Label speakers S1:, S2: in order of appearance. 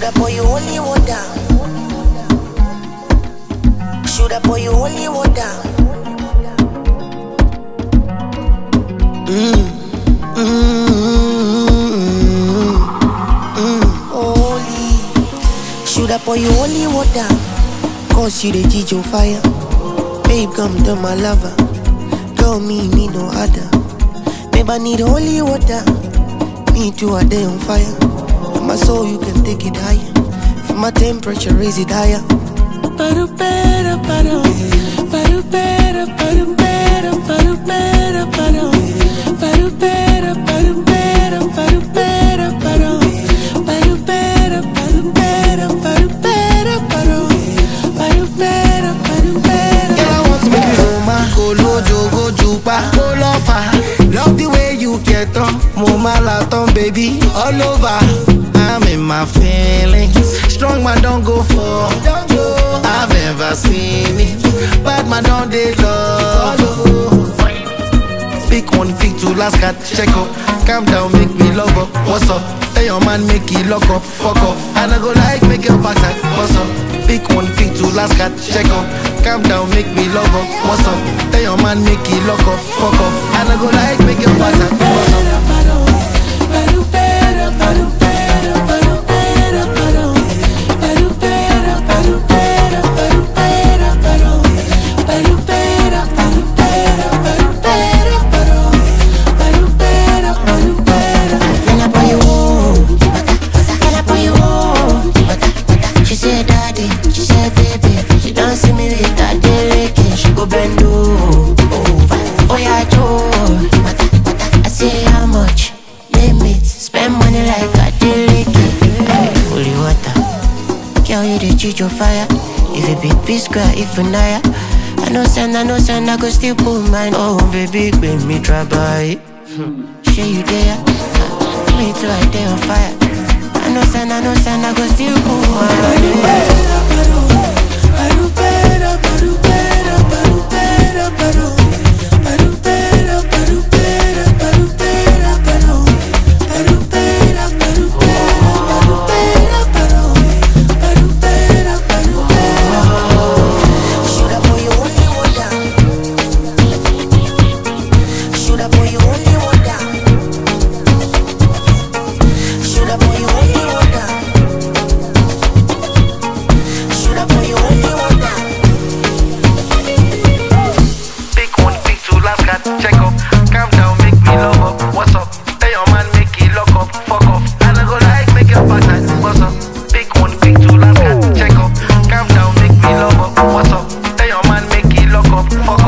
S1: Shoulda pour you only water. Shoulda pour you only water. Holy. Shoulda pour you only water. Cause you the Gijo fire. Babe, come to my lover. Girl, me need no other. Babe, I need holy water. Me too, I day on fire. And my soul, you can take it higher. For my temperature, raise it higher. Paru pera paru, paru pera paru pera paru pera paru, paru pera paru pera paru pera paru, paru pera paru pera paru pera paru, paru pera paru pera.
S2: Girl, I want to make you Roma, go lojo, go juba, go lofa. Love the way you get on, mama laton, baby, all over. I'm in my feelings. Strong man don't go for. I've ever seen it. Bad man don't they love. Pick one, pick two, last card, check up. Calm down, make me love up. What's up? Tell your man make it lock up, fuck up. And I go like make your backside. What's up? Pick one, pick two, last card, check up. Calm down, make me love up. What's up? Tell your man make it lock up, fuck up. And I go like make your backside. What's up?
S1: Your fire. If it be peace, cry, if you naya. I know send, I go still pull mine. Oh, baby, make me try by. Share you there. Me too, I day on fire. I know send, I go still pull mine.
S2: Check up, calm down, make me love up. What's up? Tell your man make it lock up, fuck off. And I go like make your backside. What's up? Pick one, pick two, last card. Check up, calm down, make me love up. What's up? Tell your man make it lock up, fuck